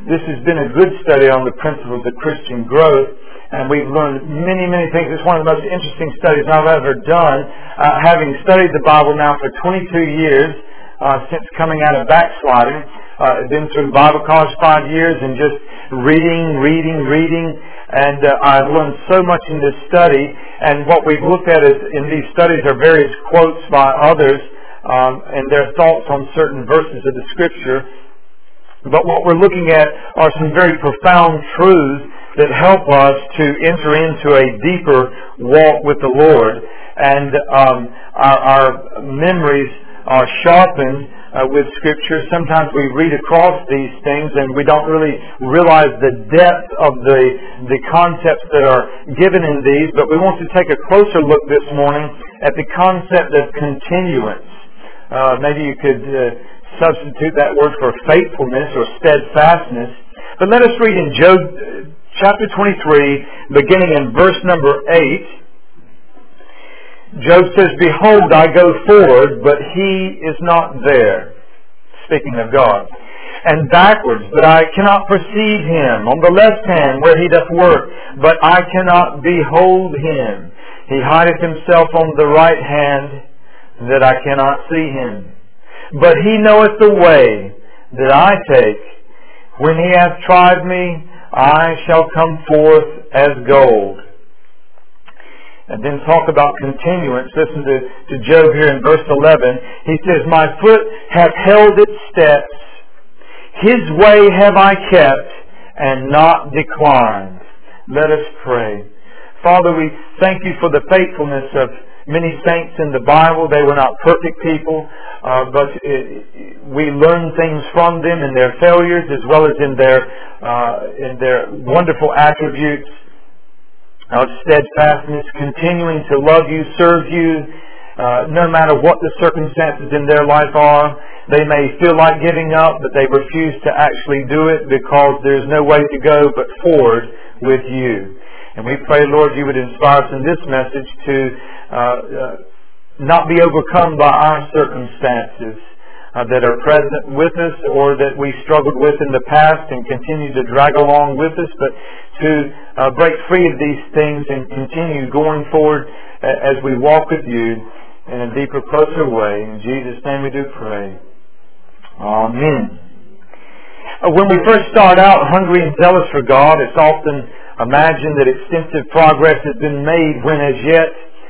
This has been a good study on the principles of Christian growth, and we've learned many, many things. It's one of the most interesting studies I've ever done. Having studied the Bible now for 22 years, since coming out of backsliding, been through Bible college 5 years and just reading, and I've learned so much in this study. And what we've looked at is in these studies are various quotes by others and their thoughts on certain verses of the Scripture. But what we're looking at are some very profound truths that help us to enter into a deeper walk with the Lord. And our memories are sharpened with Scripture. Sometimes we read across these things and we don't really realize the depth of the concepts that are given in these. But we want to take a closer look this morning at the concept of continuance. Maybe you could substitute that word for faithfulness or steadfastness. But let us read in Job chapter 23, beginning in verse number 8. Job says, "Behold, I go forward, but he is not there." Speaking of God. "And backwards, but I cannot perceive him. On the left hand, where he doth work, but I cannot behold him. He hideth himself on the right hand, that I cannot see him. But he knoweth the way that I take. When he hath tried me, I shall come forth as gold." And then talk about continuance. Listen to Job here in verse 11. He says, "My foot hath held its steps. His way have I kept, and not declined." Let us pray. Father, we thank you for the faithfulness of many saints in the Bible. They were not perfect people, but we learn things from them in their failures as well as in their wonderful attributes of steadfastness, continuing to love you, serve you, no matter what the circumstances in their life are. They may feel like giving up, but they refuse to actually do it because there's no way to go but forward with you. And we pray, Lord, you would inspire us in this message to not be overcome by our circumstances that are present with us or that we struggled with in the past and continue to drag along with us, but to break free of these things and continue going forward as we walk with you in a deeper, closer way. In Jesus' name we do pray. Amen. When we first start out hungry and zealous for God, it's often imagined that extensive progress has been made when as yet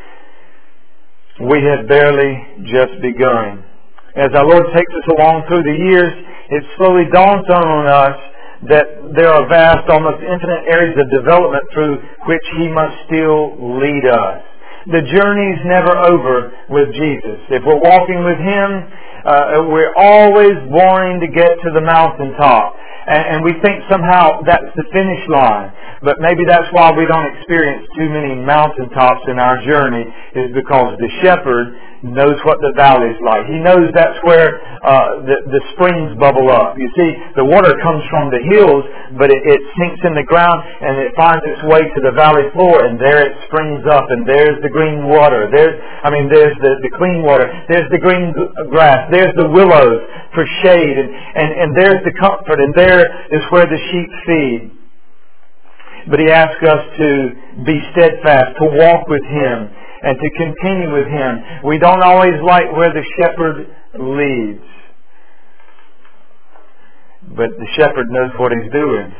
we have barely just begun. As our Lord takes us along through the years, it slowly dawns on us that there are vast, almost infinite areas of development through which He must still lead us. The journey's never over with Jesus. If we're walking with Him, we're always wanting to get to the mountaintop. And we think somehow that's the finish line. But maybe that's why we don't experience too many mountaintops in our journey, is because the shepherd knows what the valley's like. He knows that's where the springs bubble up. You see, the water comes from the hills, but it sinks in the ground and it finds its way to the valley floor, and there it springs up, and there's the green water. There's the clean water. There's the green grass. There's the willows for shade, and there's the comfort, and there is where the sheep feed. But He asks us to be steadfast, to walk with Him, and to continue with Him. We don't always like where the shepherd leads, but the shepherd knows what he's doing.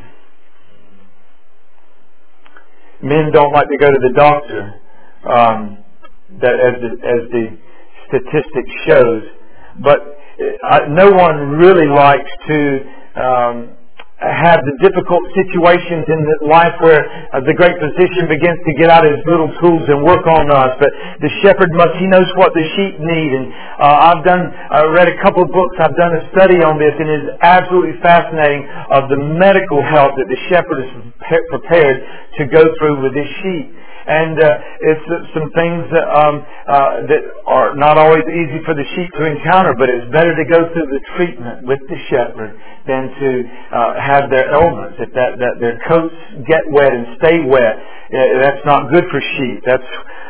Men don't like to go to the doctor, that as the statistic shows, but no one really likes to have the difficult situations in life where the great physician begins to get out his little tools and work on us. But the shepherd he knows what the sheep need. And I read a couple of books. I've done a study on this, and it is absolutely fascinating of the medical help that the shepherd is prepared to go through with his sheep. And it's some things that are not always easy for the sheep to encounter, but it's better to go through the treatment with the shepherd than to have their ailments. If that their coats get wet and stay wet, that's not good for sheep. That's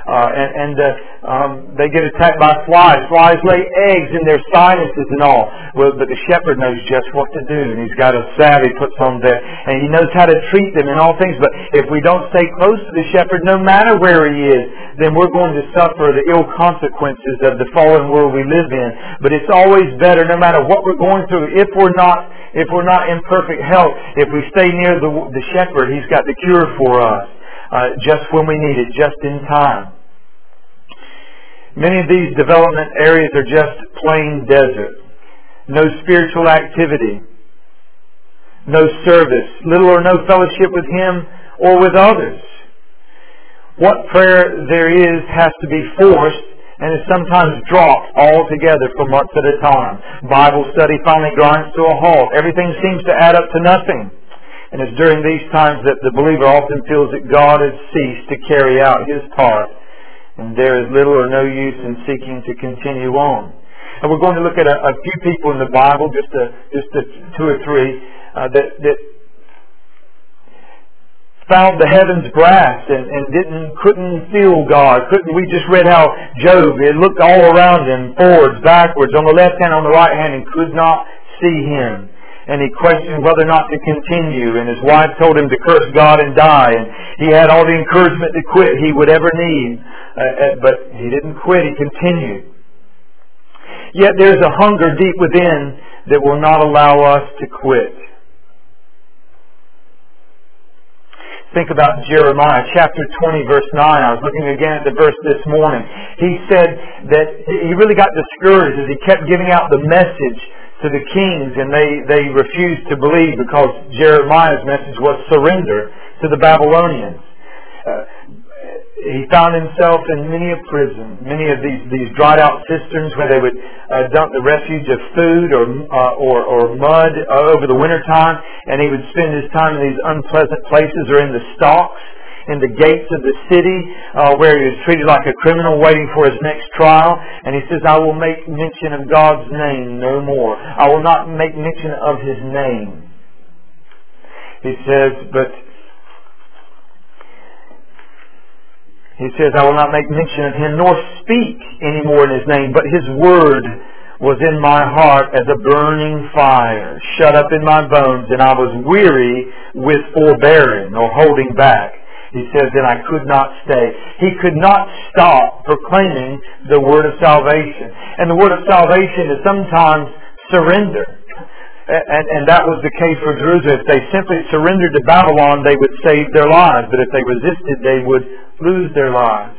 they get attacked by flies. Flies lay eggs in their sinuses and all. Well, but the shepherd knows just what to do, and he's got a salve he puts on there, and he knows how to treat them in all things. But if we don't stay close to the shepherd, no matter where he is, then we're going to suffer the ill consequences of the fallen world we live in. But it's always better, no matter what we're going through, if we're not in perfect health, if we stay near the shepherd, he's got the cure for us. Just when we need it, just in time. Many of these development areas are just plain desert. No spiritual activity. No service. Little or no fellowship with Him or with others. What prayer there is has to be forced and is sometimes dropped altogether for months at a time. Bible study finally grinds to a halt. Everything seems to add up to nothing. And it's during these times that the believer often feels that God has ceased to carry out His part. And there is little or no use in seeking to continue on. And we're going to look at a few people in the Bible, just two or three, that found the heavens brass and couldn't feel God. We just read how Job, it looked all around him, forwards, backwards, on the left hand, on the right hand, and could not see Him. And he questioned whether or not to continue. And his wife told him to curse God and die. And he had all the encouragement to quit he would ever need. But he didn't quit. He continued. Yet there's a hunger deep within that will not allow us to quit. Think about Jeremiah chapter 20 verse 9. I was looking again at the verse this morning. He said that he really got discouraged as he kept giving out the message to the kings, and they refused to believe because Jeremiah's message was surrender to the Babylonians. He found himself in many a prison, many of these dried out cisterns where they would dump the refuge of food or mud over the winter time, and he would spend his time in these unpleasant places or in the stocks, in the gates of the city where he was treated like a criminal waiting for his next trial. And he says, I will make mention of God's name no more. I will not make mention of His name. He says, I will not make mention of Him nor speak any more in His name, but His word was in my heart as a burning fire, shut up in my bones, and I was weary with forbearing or holding back. He says that I could not stay. He could not stop proclaiming the word of salvation. And the word of salvation is sometimes surrender. And that was the case for Jerusalem. If they simply surrendered to Babylon, they would save their lives. But if they resisted, they would lose their lives.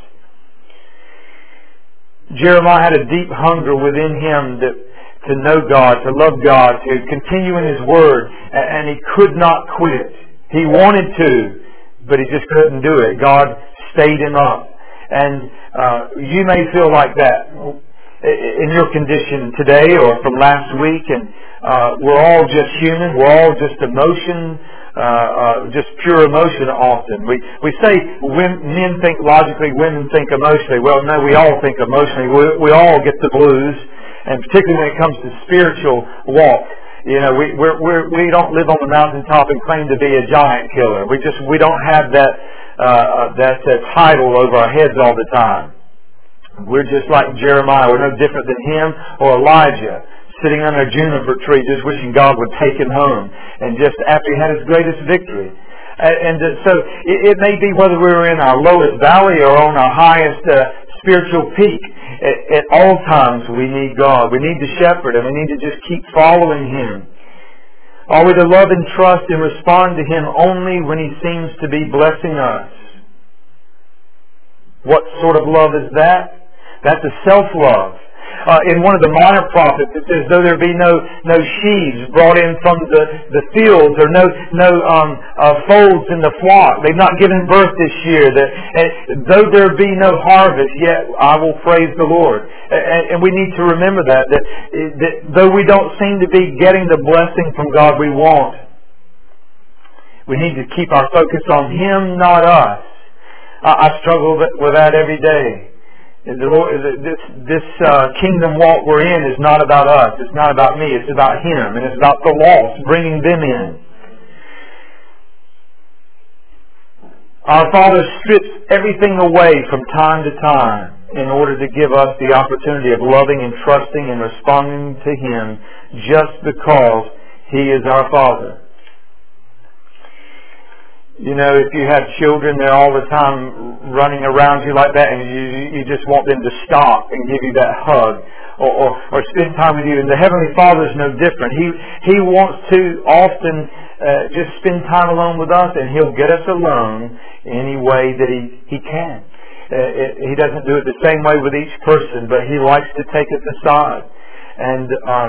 Jeremiah had a deep hunger within him to know God, to love God, to continue in His word. And he could not quit. He wanted to, but he just couldn't do it. God stayed him up. And you may feel like that in your condition today or from last week. And we're all just human. We're all just emotion, just pure emotion often. We say men think logically, women think emotionally. Well, no, we all think emotionally. We all get the blues. And particularly when it comes to spiritual walk. You know, we don't live on the mountaintop and claim to be a giant killer. We don't have that title over our heads all the time. We're just like Jeremiah. We're no different than him or Elijah, sitting under a juniper tree, just wishing God would take him home, and just after he had his greatest victory. So it may be whether we're in our lowest valley or on our highest spiritual peak. At all times we need God. We need the shepherd, and we need to just keep following Him. Are we to love and trust and respond to Him only when He seems to be blessing us? What sort of love is that? That's a self-love. In one of the minor prophets, it says, though there be no sheaves brought in from the fields, or no folds in the flock, they've not given birth this year. Though there be no harvest, yet I will praise the Lord. And we need to remember that though we don't seem to be getting the blessing from God we want, we need to keep our focus on Him, not us. I struggle with that every day. This kingdom walk we're in is not about us. It's not about me. It's about Him. And it's about the lost, bringing them in. Our Father strips everything away from time to time in order to give us the opportunity of loving and trusting and responding to Him just because He is our Father. You know, if you have children, they're all the time running around you like that, and you just want them to stop and give you that hug or spend time with you. And the Heavenly Father is no different. He wants to often just spend time alone with us, and He'll get us alone any way that He can. He doesn't do it the same way with each person, but He likes to take us aside. And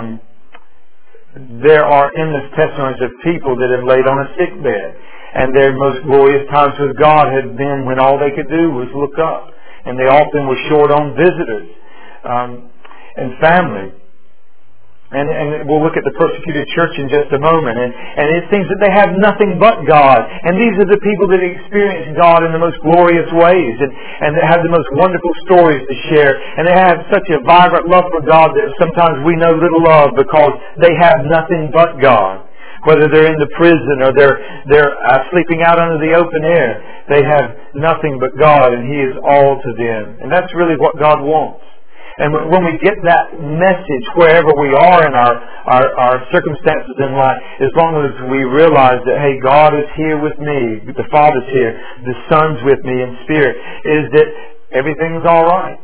there are endless testimonies of people that have laid on a sick bed. And their most glorious times with God had been when all they could do was look up. And they often were short on visitors and family. And we'll look at the persecuted church in just a moment. And it seems that they have nothing but God. And these are the people that experience God in the most glorious ways. And that have the most wonderful stories to share. And they have such a vibrant love for God that sometimes we know little of because they have nothing but God. Whether they're in the prison or they're sleeping out under the open air, they have nothing but God, and He is all to them. And that's really what God wants. And when we get that message wherever we are in our circumstances in life, as long as we realize that, hey, God is here with me, the Father's here, the Son's with me in spirit, is that everything's all right.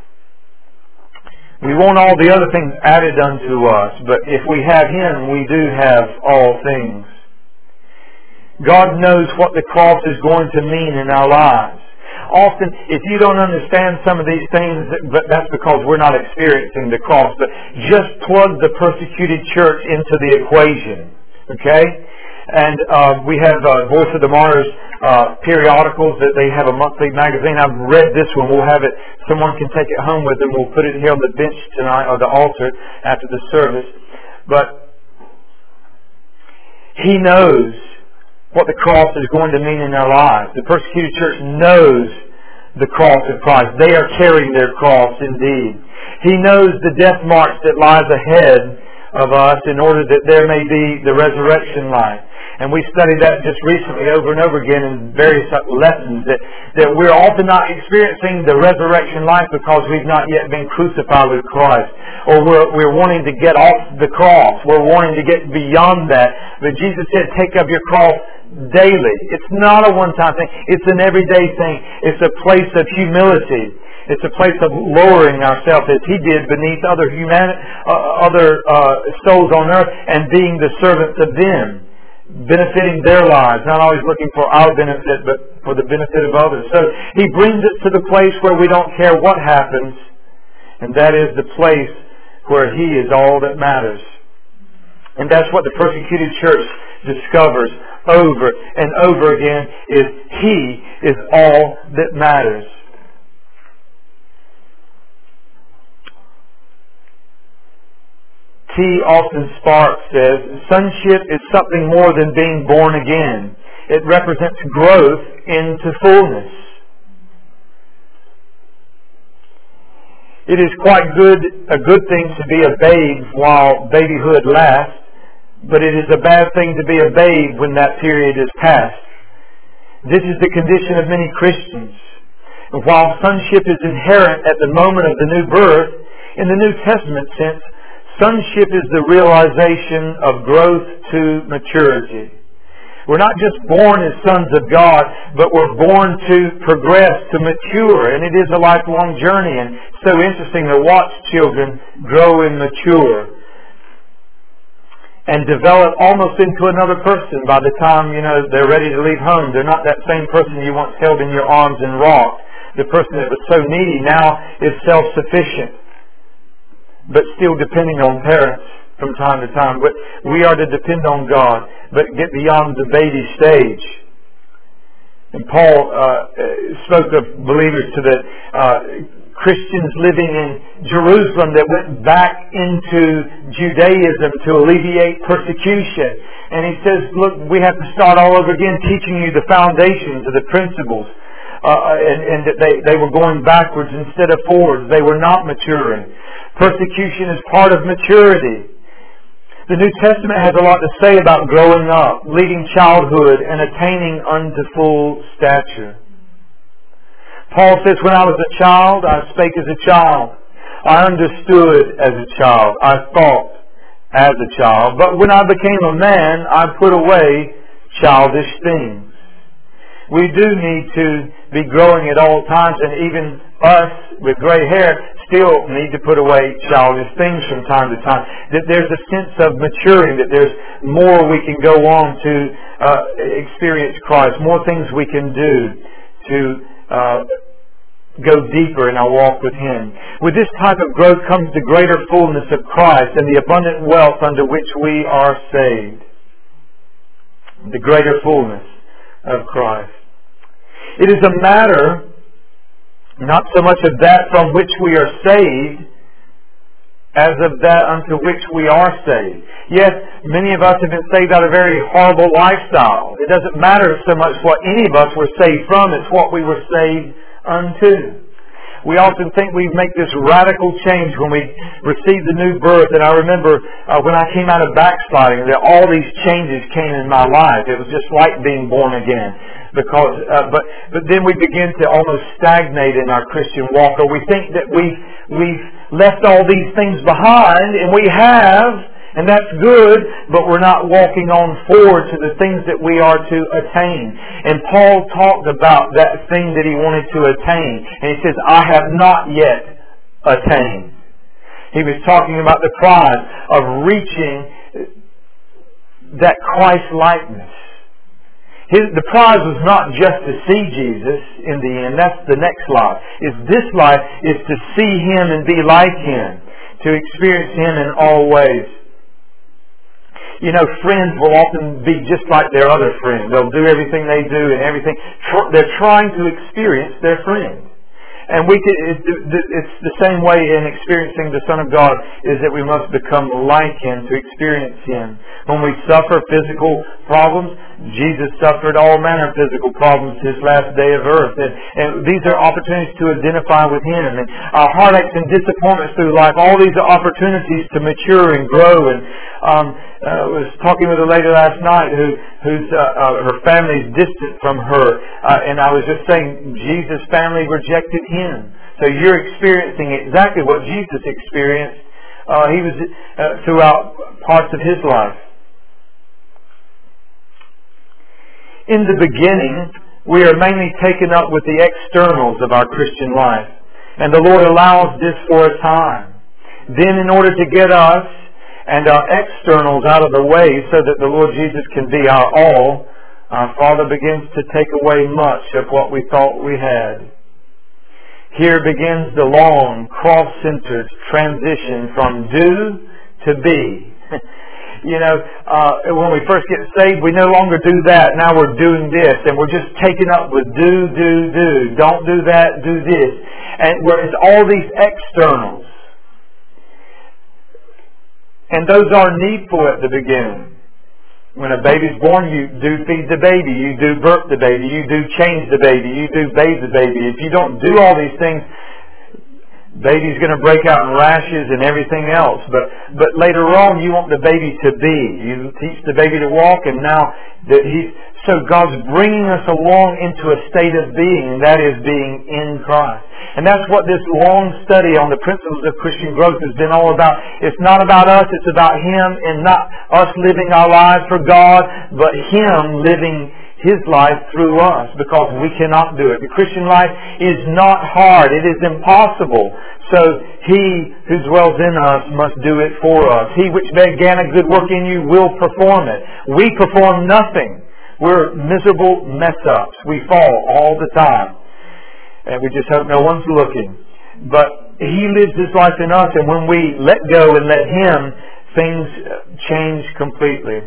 We want all the other things added unto us, but if we have Him, we do have all things. God knows what the cross is going to mean in our lives. Often, if you don't understand some of these things, but that's because we're not experiencing the cross, but just plug the persecuted church into the equation. Okay? And we have Voice of the Martyrs periodicals that they have a monthly magazine. I've read this one. We'll have it. Someone can take it home with them. We'll put it here on the bench tonight or the altar after the service. But He knows what the cross is going to mean in their lives. The persecuted church knows the cross of Christ. They are carrying their cross indeed. He knows the death march that lies ahead of us in order that there may be the resurrection life. And we studied that just recently over and over again in various lessons, that we're often not experiencing the resurrection life because we've not yet been crucified with Christ. Or we're wanting to get off the cross. We're wanting to get beyond that. But Jesus said, take up your cross daily. It's not a one-time thing. It's an everyday thing. It's a place of humility. It's a place of lowering ourselves as He did beneath other souls on earth and being the servants of them. Benefiting their lives, not always looking for our benefit, but for the benefit of others. So He brings it to the place where we don't care what happens, and that is the place where He is all that matters. And that's what the persecuted church discovers over and over again, is He is all that matters. T. Austin Sparks says, sonship is something more than being born again. It represents growth into fullness. It is quite a good thing to be a babe while babyhood lasts, but it is a bad thing to be a babe when that period is past. This is the condition of many Christians. And while sonship is inherent at the moment of the new birth, in the New Testament sense, sonship is the realization of growth to maturity. We're not just born as sons of God, but we're born to progress, to mature, and it is a lifelong journey. And it's so interesting to watch children grow and mature and develop almost into another person by the time, they're ready to leave home. They're not that same person you once held in your arms and rocked. The person that was so needy now is self-sufficient, but still depending on parents from time to time. But we are to depend on God, but get beyond the baby stage. And Paul spoke of believers to the Christians living in Jerusalem that went back into Judaism to alleviate persecution. And he says, look, we have to start all over again, teaching you the foundations of the principles and that they were going backwards instead of forwards. They were not maturing. Persecution is part of maturity. The New Testament has a lot to say about growing up, leaving childhood, and attaining unto full stature. Paul says, when I was a child, I spake as a child. I understood as a child. I thought as a child. But when I became a man, I put away childish things. We do need to be growing at all times, and even us with gray hair still need to put away childish things from time to time. That there's a sense of maturing, that there's more we can go on to experience Christ, more things we can do to go deeper in our walk with Him. With this type of growth comes the greater fullness of Christ and the abundant wealth under which we are saved. The greater fullness of Christ. It is a matter not so much of that from which we are saved as of that unto which we are saved. Yes, many of us have been saved out of a very horrible lifestyle. It doesn't matter so much what any of us were saved from, it's what we were saved unto. We often think we make this radical change when we receive the new birth. And I remember when I came out of backsliding, that all these changes came in my life. It was just like being born again. But then we begin to almost stagnate in our Christian walk, or we think that we've left all these things behind, and we have, and that's good, but we're not walking on forward to the things that we are to attain. And Paul talked about that thing that he wanted to attain, and he says, I have not yet attained. He was talking about the prize of reaching that Christ-likeness. The prize was not just to see Jesus in the end. That's the next life. This life is to see Him and be like Him, to experience Him in all ways. You know, friends will often be just like their other friend. They'll do everything they do and everything. They're trying to experience their friend. And it's the same way in experiencing the Son of God, is that we must become like Him to experience Him. When we suffer physical problems, Jesus suffered all manner of physical problems His last day of earth. And these are opportunities to identify with Him. And our heartaches and disappointments through life, all these are opportunities to mature and grow. And I was talking with a lady last night whose her family's distant from her, and I was just saying Jesus' family rejected Him. So you're experiencing exactly what Jesus experienced. He was throughout parts of His life. In the beginning, we are mainly taken up with the externals of our Christian life, and the Lord allows this for a time. Then, in order to get us and our externals out of the way so that the Lord Jesus can be our all, our Father begins to take away much of what we thought we had. Here begins the long, cross-centered transition from do to be. You know, when we first get saved, we no longer do that. Now we're doing this, and we're just taken up with do. Don't do that, do this. And it's all these externals. And those are needful at the beginning. When a baby's born, you do feed the baby, you do birth the baby, you do change the baby, you do bathe the baby. If you don't do all these things, baby's going to break out in rashes and everything else. But later on, you want the baby to be. You teach the baby to walk, and now so God's bringing us along into a state of being, and that is being in Christ. And that's what this long study on the principles of Christian growth has been all about. It's not about us, it's about Him, and not us living our lives for God, but Him living His life through us, because we cannot do it. The Christian life is not hard. It is impossible. So He who dwells in us must do it for us. He which began a good work in you will perform it. We perform nothing. We're miserable mess-ups. We fall all the time. And we just hope no one's looking. But He lives His life in us, and when we let go and let Him, things change completely.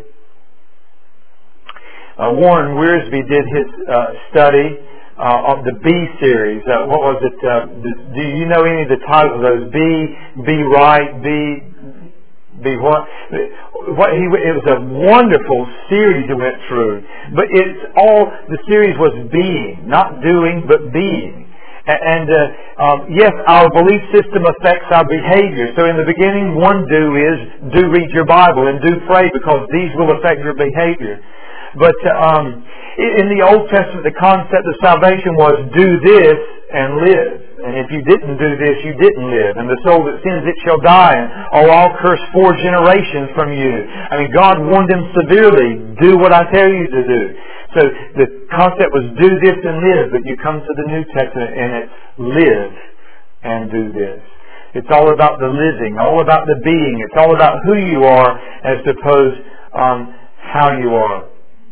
Warren Wiersbe did his study of the B series. What was it? Do you know any of the titles of those? Be Right, be what it was a wonderful series he went through. But the series was being, not doing, but being. And yes, our belief system affects our behavior. So in the beginning, one do is do read your Bible and do pray, because these will affect your behavior. But in the Old Testament, the concept of salvation was do this and live. And if you didn't do this, you didn't live. And the soul that sins, it shall die. And I'll curse 4 generations from you. I mean, God warned them severely, do what I tell you to do. So the concept was do this and live, but you come to the New Testament and it's live and do this. It's all about the living, all about the being. It's all about who you are as opposed how you are.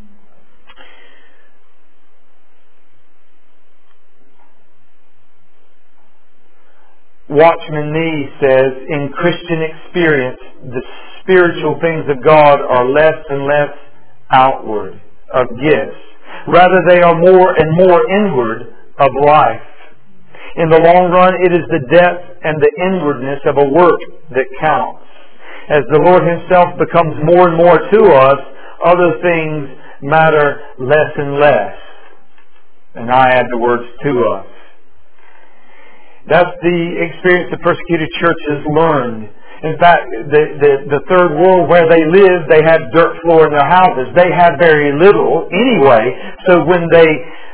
Watchman Nee says, in Christian experience, the spiritual things of God are less and less outward, of gifts. Rather, they are more and more inward, of life. In the long run, it is the depth and the inwardness of a work that counts. As the Lord Himself becomes more and more to us, other things matter less and less. And I add the words to us. That's the experience the persecuted churches learned. In fact, the third world where they lived, they had dirt floor in their houses. They had very little anyway. So when they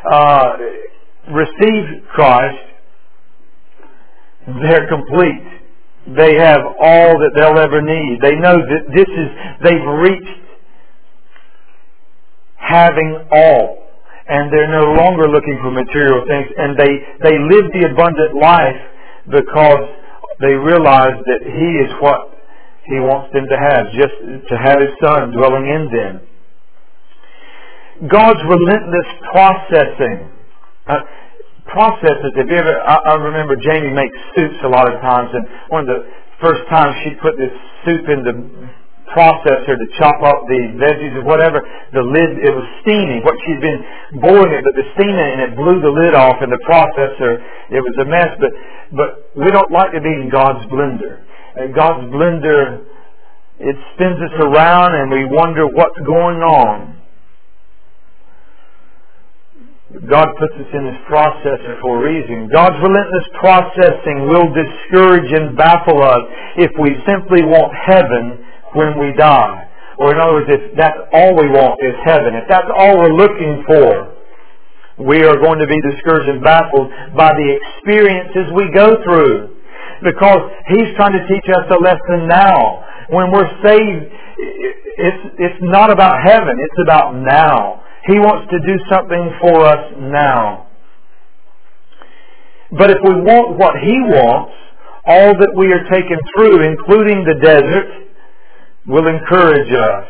received Christ, they're complete. They have all that they'll ever need. They know that they've reached having all. And they're no longer looking for material things. And they live the abundant life because they realize that He is what He wants them to have, just to have His Son dwelling in them. God's relentless processing. Processes. If you ever, I remember Jamie makes soups a lot of times, and one of the first times she put this soup in the processor to chop up the veggies or whatever, the lid, it was steaming. What she'd been boiling it, but the steam and it blew the lid off in the processor. It was a mess. But we don't like to be in God's blender. God's blender, it spins us around and we wonder what's going on. God puts us in His processor for a reason. God's relentless processing will discourage and baffle us if we simply want heaven when we die. Or in other words, if that's all we want is heaven, if that's all we're looking for, we are going to be discouraged and baffled by the experiences we go through. Because He's trying to teach us a lesson now. When we're saved, it's not about heaven, it's about now. He wants to do something for us now. But if we want what He wants, all that we are taken through, including the desert, will encourage us.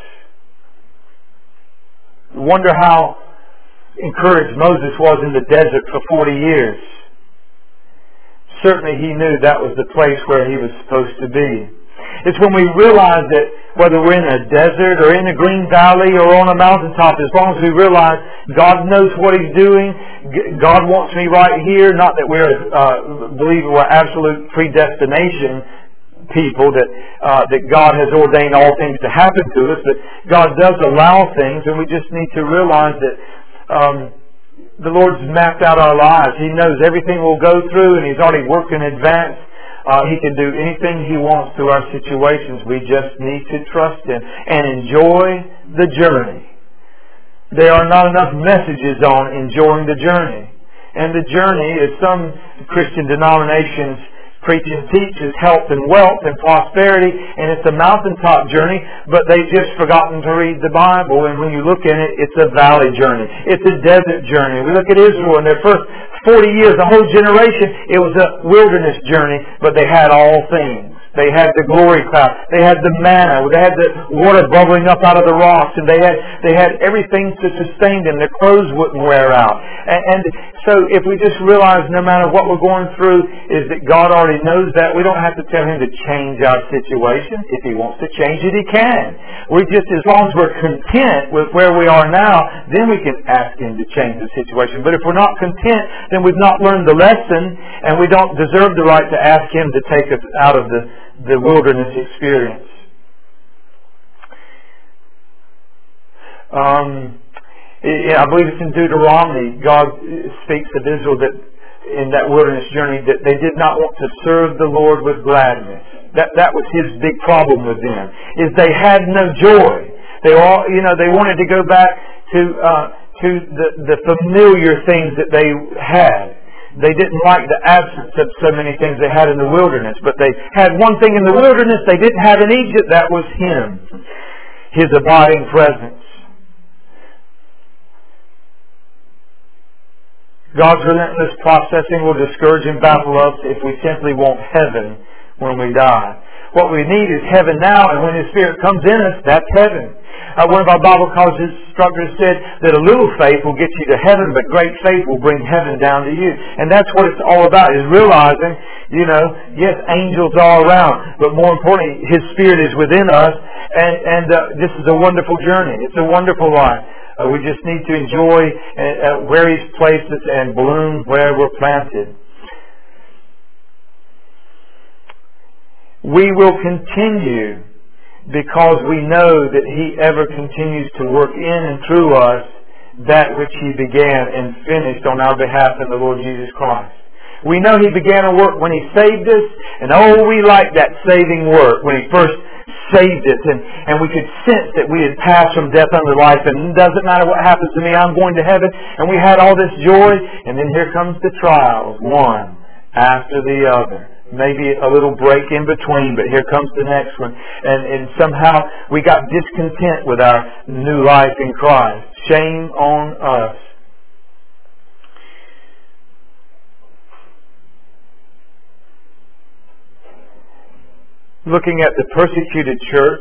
Wonder how encouraged Moses was in the desert for 40 years. Certainly he knew that was the place where he was supposed to be. It's when we realize that whether we're in a desert or in a green valley or on a mountaintop, as long as we realize God knows what He's doing, God wants me right here, not that we're believing we're absolute predestination people, that God has ordained all things to happen to us, but God does allow things, and we just need to realize that the Lord's mapped out our lives. He knows everything we'll go through, and He's already worked in advance. He can do anything He wants through our situations. We just need to trust Him and enjoy the journey. There are not enough messages on enjoying the journey. And the journey, as some Christian denominations preach and teach, is health and wealth and prosperity, and it's a mountaintop journey, but they've just forgotten to read the Bible, and when you look in it, it's a valley journey. It's a desert journey. We look at Israel in their first 40 years, the whole generation, it was a wilderness journey, but they had all things. They had the glory cloud. They had the manna. They had the water bubbling up out of the rocks. And they had everything to sustain them. Their clothes wouldn't wear out. And so if we just realize no matter what we're going through is that God already knows that, we don't have to tell Him to change our situation. If He wants to change it, He can. We just, as long as we're content with where we are now, then we can ask Him to change the situation. But if we're not content, then we've not learned the lesson, and we don't deserve the right to ask Him to take us out of the wilderness experience. I believe it's in Deuteronomy. God speaks of Israel that in that wilderness journey that they did not want to serve the Lord with gladness. That was His big problem with them, is they had no joy. They all, they wanted to go back to the familiar things that they had. They didn't like the absence of so many things they had in the wilderness, but they had one thing in the wilderness they didn't have in Egypt. That was Him, His abiding presence. God's relentless processing will discourage and baffle us if we simply want heaven when we die. What we need is heaven now, and when His Spirit comes in us, that's heaven. One of our Bible college instructors said that a little faith will get you to heaven, but great faith will bring heaven down to you. And that's what it's all about, is realizing, yes, angels are around, but more importantly, His Spirit is within us, and this is a wonderful journey. It's a wonderful life. We just need to enjoy where He's placed us and bloom where we're planted. We will continue because we know that He ever continues to work in and through us that which He began and finished on our behalf in the Lord Jesus Christ. We know He began a work when He saved us, and we like that saving work when He first saved us, and we could sense that we had passed from death unto life, and it doesn't matter what happens to me, I'm going to heaven, and we had all this joy, and then here comes the trials, one after the other. Maybe a little break in between, but here comes the next one. And somehow we got discontent with our new life in Christ. Shame on us. Looking at the persecuted church,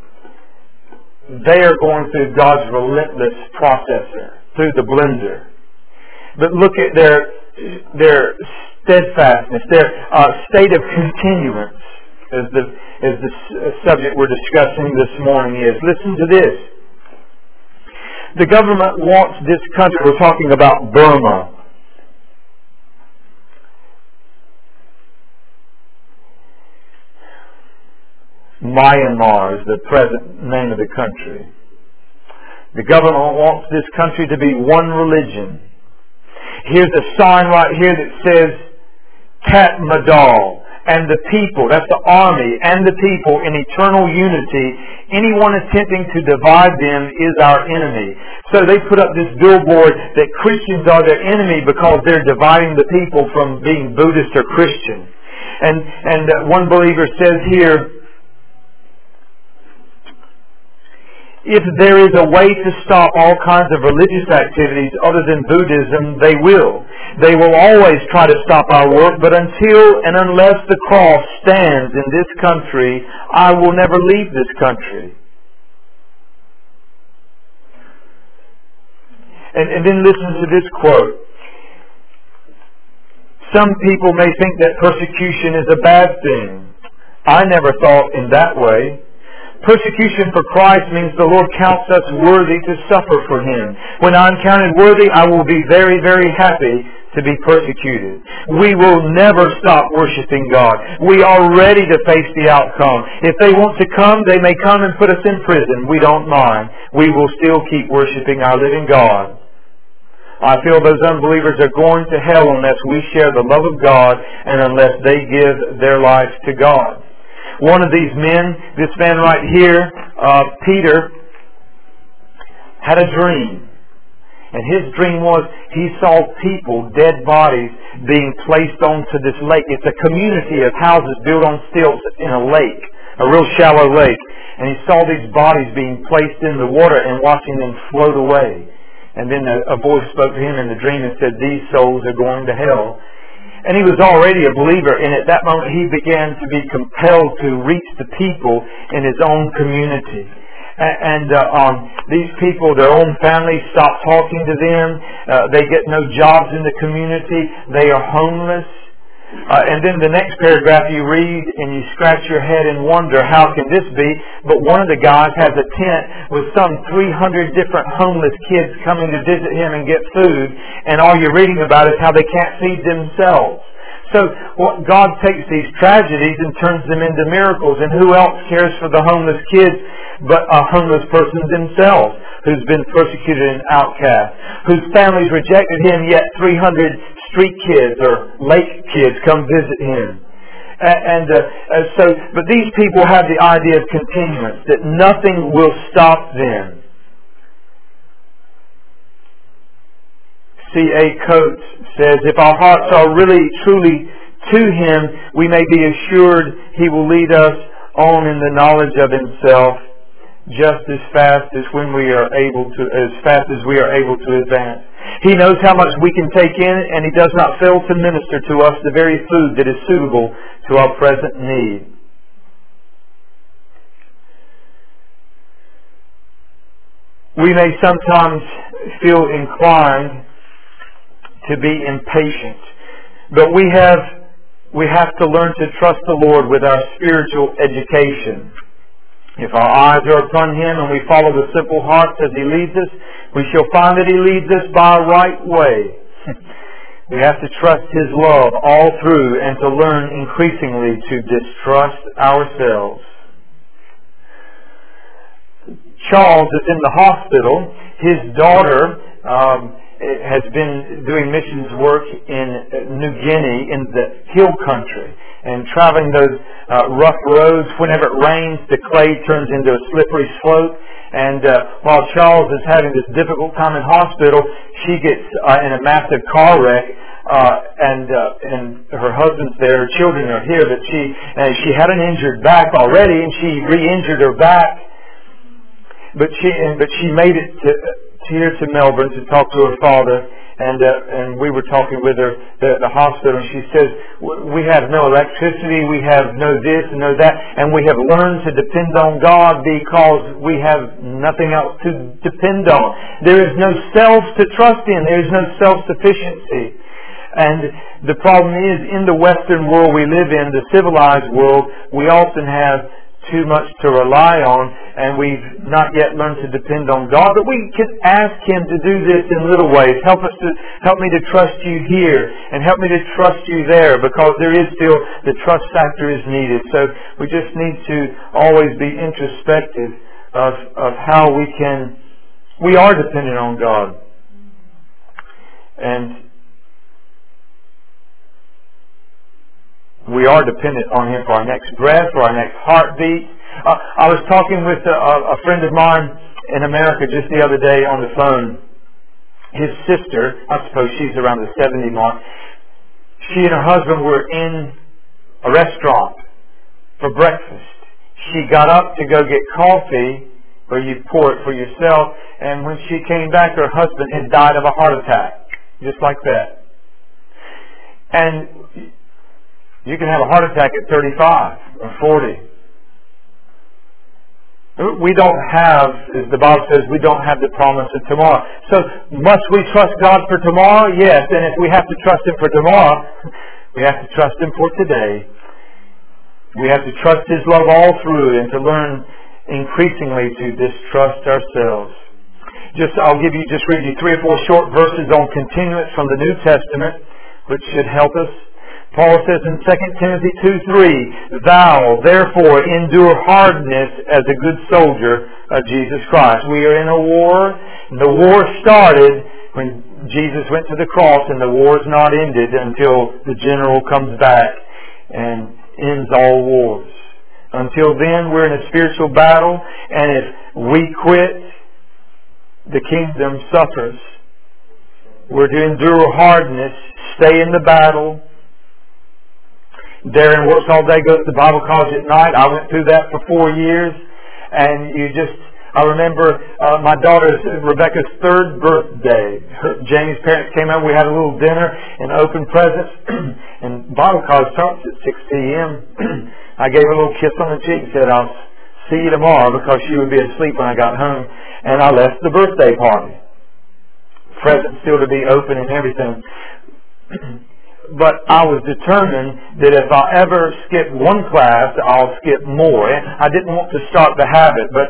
they are going through God's relentless processor, through the blender. But look at their steadfastness, their state of continuance, as the subject we're discussing this morning is. Listen to this. The government wants this country, we're talking about Burma. Myanmar is the present name of the country. The government wants this country to be one religion. Here's a sign right here that says Tatmadaw, and the people, that's the army, and the people in eternal unity. Anyone attempting to divide them is our enemy. So they put up this billboard that Christians are their enemy because they're dividing the people from being Buddhist or Christian. And one believer says here, if there is a way to stop all kinds of religious activities other than Buddhism, they will. They will always try to stop our work, but until and unless the cross stands in this country, I will never leave this country. And then listen to this quote. Some people may think that persecution is a bad thing. I never thought in that way. Persecution for Christ means the Lord counts us worthy to suffer for Him. When I'm counted worthy, I will be very, very happy to be persecuted. We will never stop worshiping God. We are ready to face the outcome. If they want to come, they may come and put us in prison. We don't mind. We will still keep worshiping our living God. I feel those unbelievers are going to hell unless we share the love of God and unless they give their lives to God. One of these men, this man right here, Peter, had a dream. And his dream was he saw people, dead bodies, being placed onto this lake. It's a community of houses built on stilts in a lake, a real shallow lake. And he saw these bodies being placed in the water and watching them float away. And then a voice spoke to him in the dream and said, these souls are going to hell. And he was already a believer, and at that moment he began to be compelled to reach the people in his own community. And these people, their own families, stop talking to them. They get no jobs in the community. They are homeless. And then the next paragraph you read and you scratch your head and wonder, how can this be? But one of the guys has a tent with some 300 different homeless kids coming to visit him and get food. And all you're reading about is how they can't feed themselves. So God takes these tragedies and turns them into miracles. And who else cares for the homeless kids but a homeless person themselves who's been persecuted and outcast, whose families rejected him, yet 300 street kids or lake kids come visit him. But these people have the idea of continuance, that nothing will stop them. C.A. Coates says, if our hearts are really, truly to Him, we may be assured He will lead us on in the knowledge of Himself just as fast as we are able to advance. He knows how much we can take in, and He does not fail to minister to us the very food that is suitable to our present need. We may sometimes feel inclined to be impatient, but we have to learn to trust the Lord with our spiritual education. If our eyes are upon Him and we follow the simple hearts as He leads us, we shall find that He leads us by a right way. We have to trust His love all through and to learn increasingly to distrust ourselves. Charles is in the hospital. His daughter has been doing missions work in New Guinea in the hill country and traveling those rough roads. Whenever it rains, the clay turns into a slippery slope. And while Charles is having this difficult time in hospital, she gets in a massive car wreck, and her husband's there, her children are here, but she had an injured back already, and she re-injured her back. But she made it here to Melbourne to talk to her father, and we were talking with her at the hospital, and she says, we have no electricity, we have no this and no that, and we have learned to depend on God because we have nothing else to depend on. There is no self to trust in. There is no self-sufficiency. And the problem is, in the Western world we live in, the civilized world, we often have too much to rely on, and we've not yet learned to depend on God. But we can ask Him to do this in little ways. Help me to trust You here, and help me to trust You there, because there is still, the trust factor is needed. So we just need to always be introspective of how we are dependent on God. And we are dependent on Him for our next breath, for our next heartbeat. I was talking with a friend of mine in America just the other day on the phone. His sister, I suppose she's around the 70 mark, she and her husband were in a restaurant for breakfast. She got up to go get coffee, where you pour it for yourself, and when she came back, her husband had died of a heart attack. Just like that. And you can have a heart attack at 35 or 40. We don't have, as the Bible says, we don't have the promise of tomorrow. So must we trust God for tomorrow? Yes. And if we have to trust Him for tomorrow, we have to trust Him for today. We have to trust His love all through and to learn increasingly to distrust ourselves. I'll read you 3 or 4 short verses on continuance from the New Testament, which should help us. Paul says in 2 Timothy 2:3, Thou, therefore, endure hardness as a good soldier of Jesus Christ. We are in a war. And the war started when Jesus went to the cross, and the war is not ended until the general comes back and ends all wars. Until then, we're in a spiritual battle, and if we quit, the kingdom suffers. We're to endure hardness, stay in the battle. Darren works all day, goes to Bible college at night. I went through that for 4 years. And I remember my daughter Rebecca's 3rd birthday. Jamie's parents came over. We had a little dinner and opened presents. And Bible college starts at 6 p.m. I gave her a little kiss on the cheek and said, I'll see you tomorrow, because she would be asleep when I got home. And I left the birthday party. Presents still to be open and everything. But I was determined that if I ever skip one class, I'll skip more. I didn't want to start the habit, but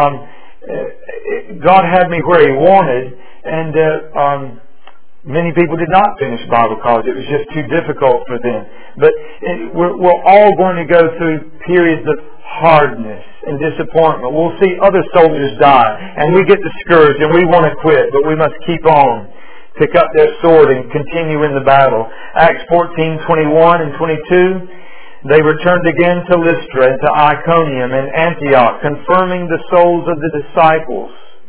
God had me where He wanted, and many people did not finish Bible college. It was just too difficult for them. But we're all going to go through periods of hardness and disappointment. We'll see other soldiers die, and we get discouraged and we want to quit, but we must keep on. Pick up their sword and continue in the battle. Acts 14:21 and 22. They returned again to Lystra and to Iconium and Antioch, confirming the souls of the disciples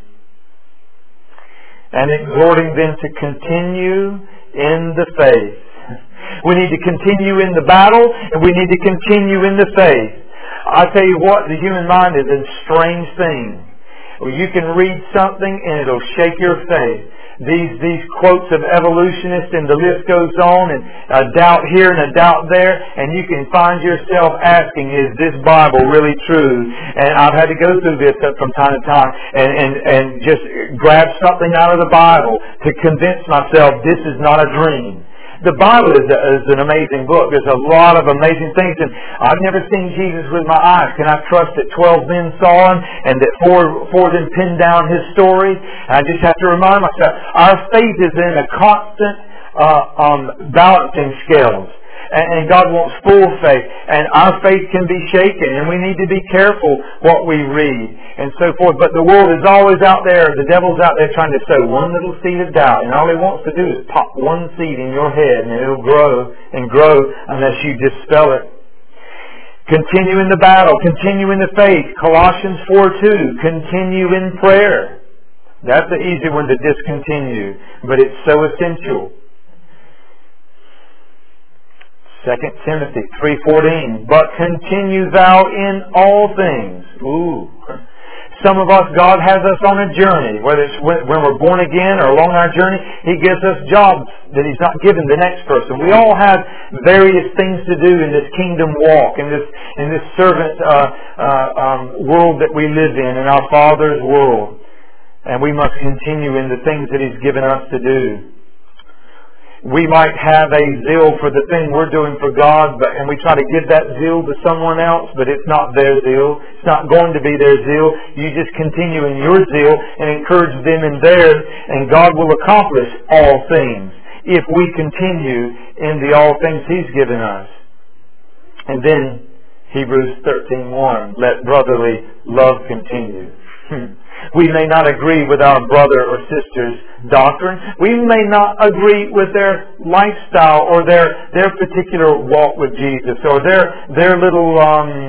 and exhorting them to continue in the faith. We need to continue in the battle, and we need to continue in the faith. I tell you what, the human mind is a strange thing. You can read something and it'll shake your faith. These quotes of evolutionists, and the list goes on, and a doubt here and a doubt there, and you can find yourself asking, is this Bible really true? And I've had to go through this from time to time and just grab something out of the Bible to convince myself this is not a dream. The Bible is an amazing book. There's a lot of amazing things. And I've never seen Jesus with my eyes. Can I trust that 12 men saw Him and that four of them pinned down His story? I just have to remind myself, our faith is in a constant balancing scales. And God wants full faith. And our faith can be shaken. And we need to be careful what we read and so forth. But the world is always out there. The devil's out there trying to sow one little seed of doubt. And all he wants to do is pop one seed in your head. And it'll grow and grow unless you dispel it. Continue in the battle. Continue in the faith. Colossians 4:2. Continue in prayer. That's the easy one to discontinue. But it's so essential. 2 Timothy 3:14, but continue thou in all things. Ooh. Some of us, God has us on a journey. Whether it's when we're born again or along our journey, He gives us jobs that He's not given the next person. We all have various things to do in this kingdom walk, in this servant world that we live in our Father's world. And we must continue in the things that He's given us to do. We might have a zeal for the thing we're doing for God, and we try to give that zeal to someone else, but it's not their zeal. It's not going to be their zeal. You just continue in your zeal and encourage them in theirs, and God will accomplish all things if we continue in the all things He's given us. And then Hebrews 13:1, let brotherly love continue. We may not agree with our brother or sister's doctrine. We may not agree with their lifestyle or their particular walk with Jesus or their little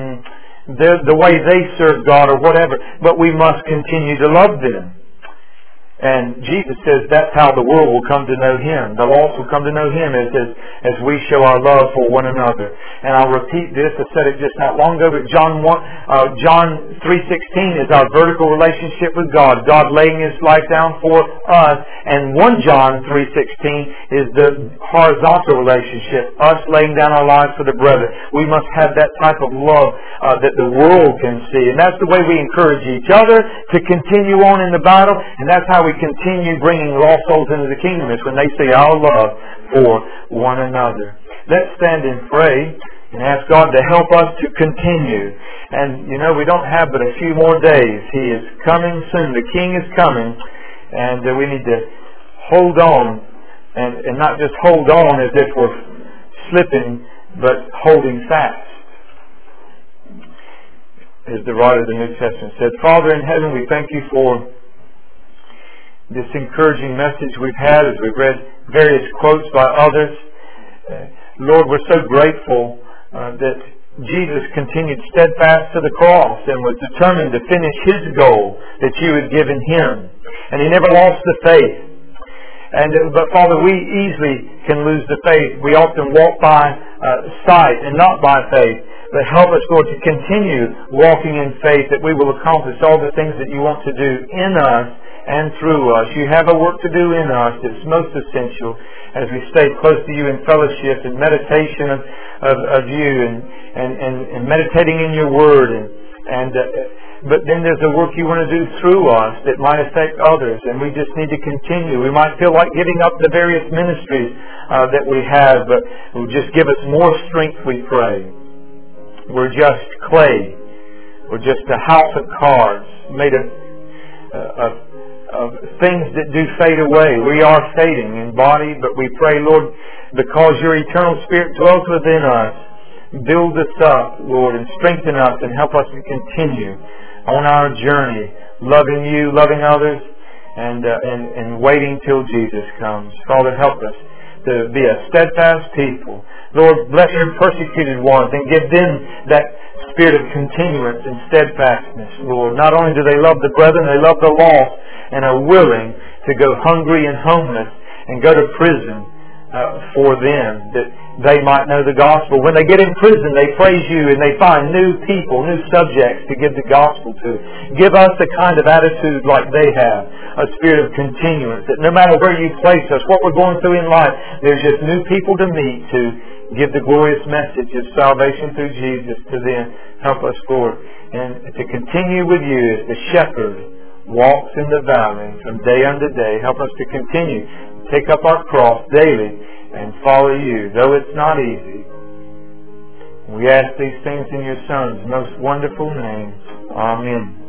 the way they serve God or whatever. But we must continue to love them. And Jesus says that's how the world will come to know Him. The lost will come to know Him as we show our love for one another. And I'll repeat this. I said it just not long ago, but John 3:16 is our vertical relationship with God. God laying His life down for us. And 1 John 3:16 is the horizontal relationship. Us laying down our lives for the brethren. We must have that type of love that the world can see. And that's the way we encourage each other to continue on in the battle. And that's how we continue bringing lost souls into the kingdom, is when they see our love for one another. Let's stand and pray and ask God to help us to continue. And we don't have but a few more days. He is coming soon. The King is coming, and we need to hold on, and not just hold on as if we're slipping, but holding fast. As the writer of the New Testament said, Father in heaven, we thank You for this encouraging message we've had as we've read various quotes by others. Lord, we're so grateful that Jesus continued steadfast to the cross and was determined to finish His goal that You had given Him. And He never lost the faith. But Father, we easily can lose the faith. We often walk by sight and not by faith. But help us, Lord, to continue walking in faith, that we will accomplish all the things that You want to do in us and through us. You have a work to do in us that's most essential as we stay close to You in fellowship and meditation of You and meditating in Your Word. But then there's a work You want to do through us that might affect others, and we just need to continue. We might feel like giving up the various ministries that we have, but just give us more strength, we pray. We're just clay. We're just a house of cards made of things that do fade away. We are fading in body, but we pray, Lord, because Your eternal Spirit dwells within us, build us up, Lord, and strengthen us and help us to continue on our journey, loving You, loving others, and waiting till Jesus comes. Father, help us to be a steadfast people. Lord, bless Your persecuted ones and give them that spirit of continuance and steadfastness, Lord. Not only do they love the brethren, they love the lost and are willing to go hungry and homeless and go to prison for them, that they might know the gospel. When they get in prison, they praise You and they find new people, new subjects to give the gospel to. Give us the kind of attitude like they have, a spirit of continuance, that no matter where You place us, what we're going through in life, there's just new people to meet to give the glorious message of salvation through Jesus to them. Help us, Lord, and to continue with You as the shepherd walks in the valley from day unto day. Help us to continue to take up our cross daily and follow You, though it's not easy. We ask these things in Your Son's most wonderful name. Amen.